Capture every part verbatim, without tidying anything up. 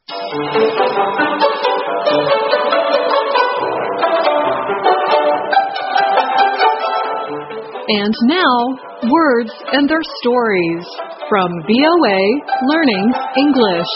And now, words and their stories from V O A Learning English.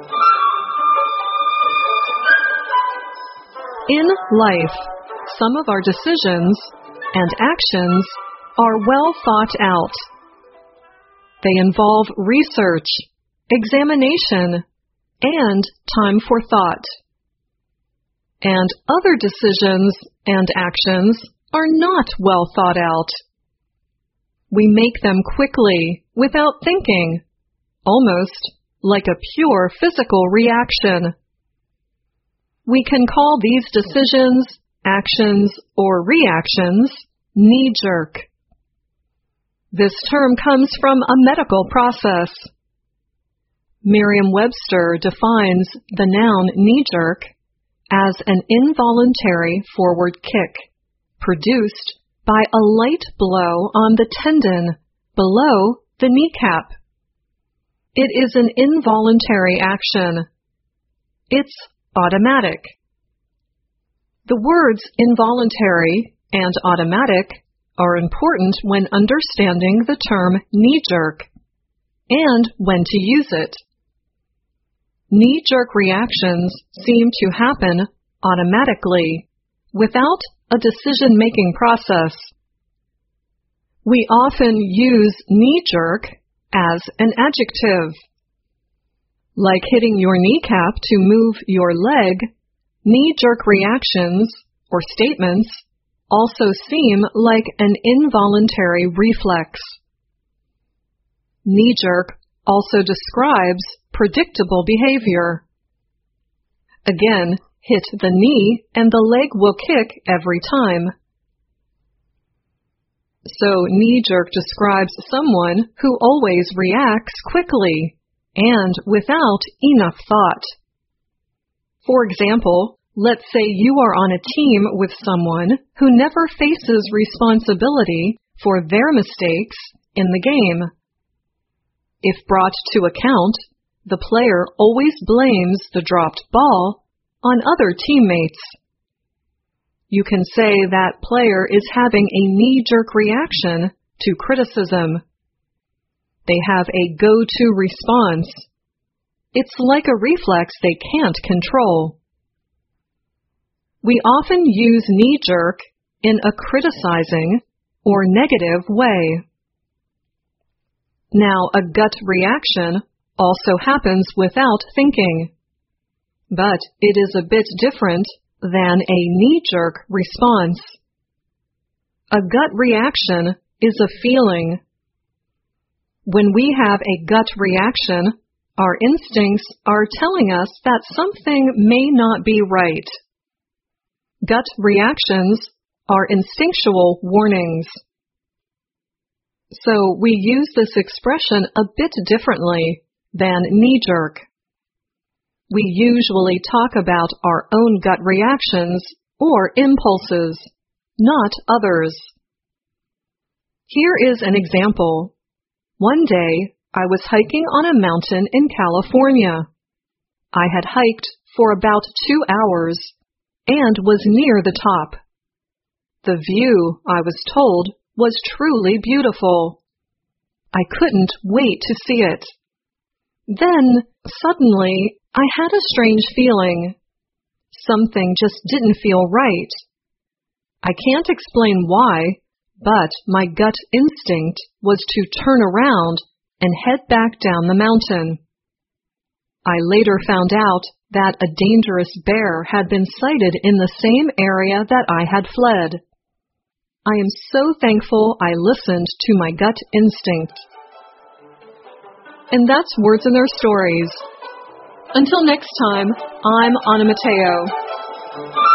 In life, some of our decisions and actions are well thought out. They involve research, examination, and time for thought. And other decisions and actions are not well thought out. We make them quickly, without thinking, almost like a pure physical reaction. We can call these decisions, actions, or reactions knee-jerk. This term comes from a medical process. Merriam-Webster defines the noun knee-jerk as an involuntary forward kick produced by a light blow on the tendon below the kneecap. It is an involuntary action. It's automatic. The words involuntary and automatic are important when understanding the term knee-jerk and when to use it. Knee-jerk reactions seem to happen automatically, without a decision-making process. We often use knee-jerk as an adjective. Like hitting your kneecap to move your leg, knee-jerk reactions or statements also seem like an involuntary reflex. Knee-jerk also describes predictable behavior. Again, hit the knee and the leg will kick every time. So knee-jerk describes someone who always reacts quickly and without enough thought. For example, let's say you are on a team with someone who never faces responsibility for their mistakes in the game. If brought to account, the player always blames the dropped ball on other teammates. You can say that player is having a knee-jerk reaction to criticism. They have a go-to response. It's like a reflex they can't control. We often use knee-jerk in a criticizing or negative way. Now, a gut reaction also happens without thinking. But it is a bit different than a knee-jerk response. A gut reaction is a feeling. When we have a gut reaction, our instincts are telling us that something may not be right. Gut reactions are instinctual warnings. So we use this expression a bit differently than knee-jerk. We usually talk about our own gut reactions or impulses, not others. Here is an example. One day, I was hiking on a mountain in California. I had hiked for about two hours and was near the top. The view, I was told, was truly beautiful. I couldn't wait to see it. Then, suddenly, I had a strange feeling. Something just didn't feel right. I can't explain why, but my gut instinct was to turn around and head back down the mountain. I later found out that a dangerous bear had been sighted in the same area that I had fled. I am so thankful I listened to my gut instinct. And that's Words and Their Stories. Until next time, I'm Anna Mateo.